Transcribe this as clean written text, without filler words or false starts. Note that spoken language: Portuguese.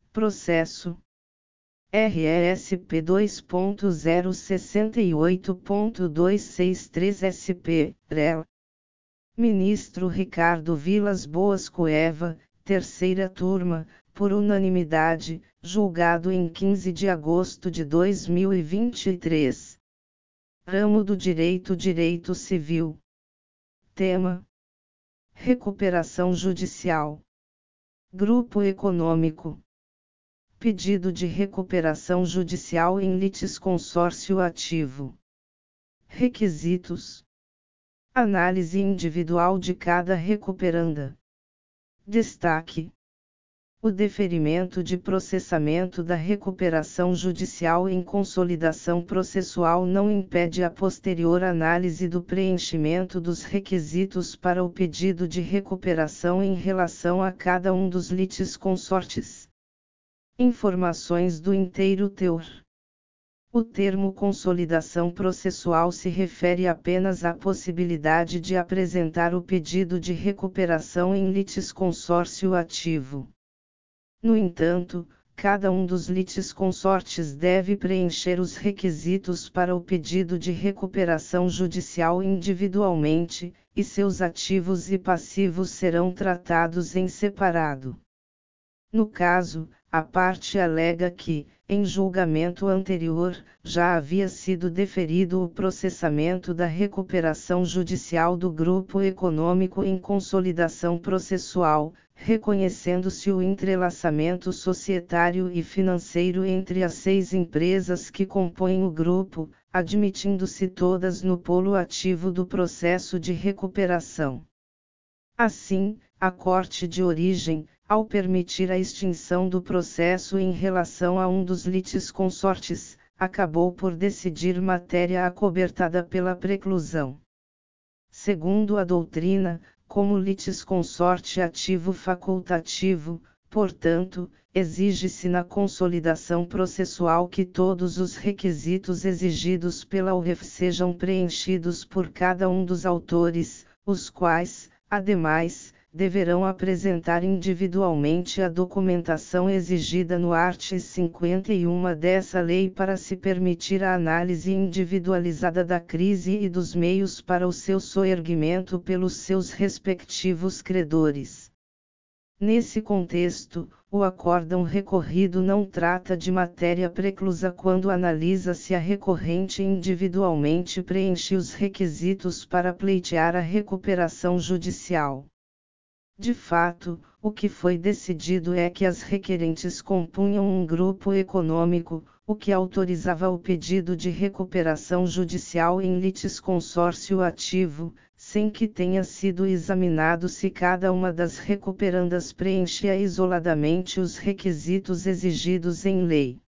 Processo RESP 2.068.263 SP, REL. Ministro Ricardo Vilas Boas Cueva, terceira turma, por unanimidade, julgado em 15 de agosto de 2023. Ramo do Direito Civil. Tema: recuperação judicial. Grupo econômico. Pedido de recuperação judicial em litisconsórcio ativo. Requisitos: análise individual de cada recuperanda. Destaque: o deferimento de processamento da recuperação judicial em consolidação processual não impede a posterior análise do preenchimento dos requisitos para o pedido de recuperação em relação a cada um dos litisconsortes. Informações do inteiro teor. O termo consolidação processual se refere apenas à possibilidade de apresentar o pedido de recuperação em litisconsórcio ativo. No entanto, cada um dos litisconsortes deve preencher os requisitos para o pedido de recuperação judicial individualmente, e seus ativos e passivos serão tratados em separado. No caso, a parte alega que, em julgamento anterior, já havia sido deferido o processamento da recuperação judicial do grupo econômico em consolidação processual, reconhecendo-se o entrelaçamento societário e financeiro entre as 6 empresas que compõem o grupo, admitindo-se todas no polo ativo do processo de recuperação. Assim, a Corte de Origem, ao permitir a extinção do processo em relação a um dos litisconsortes, acabou por decidir matéria acobertada pela preclusão. Segundo a doutrina, como litisconsorte ativo facultativo, portanto, exige-se na consolidação processual que todos os requisitos exigidos pela URF sejam preenchidos por cada um dos autores, os quais, ademais, deverão apresentar individualmente a documentação exigida no art. 51 dessa lei para se permitir a análise individualizada da crise e dos meios para o seu soerguimento pelos seus respectivos credores. Nesse contexto, o acórdão recorrido não trata de matéria preclusa quando analisa se a recorrente individualmente preenche os requisitos para pleitear a recuperação judicial. De fato, o que foi decidido é que as requerentes compunham um grupo econômico, o que autorizava o pedido de recuperação judicial em litisconsórcio ativo, sem que tenha sido examinado se cada uma das recuperandas preenchia isoladamente os requisitos exigidos em lei.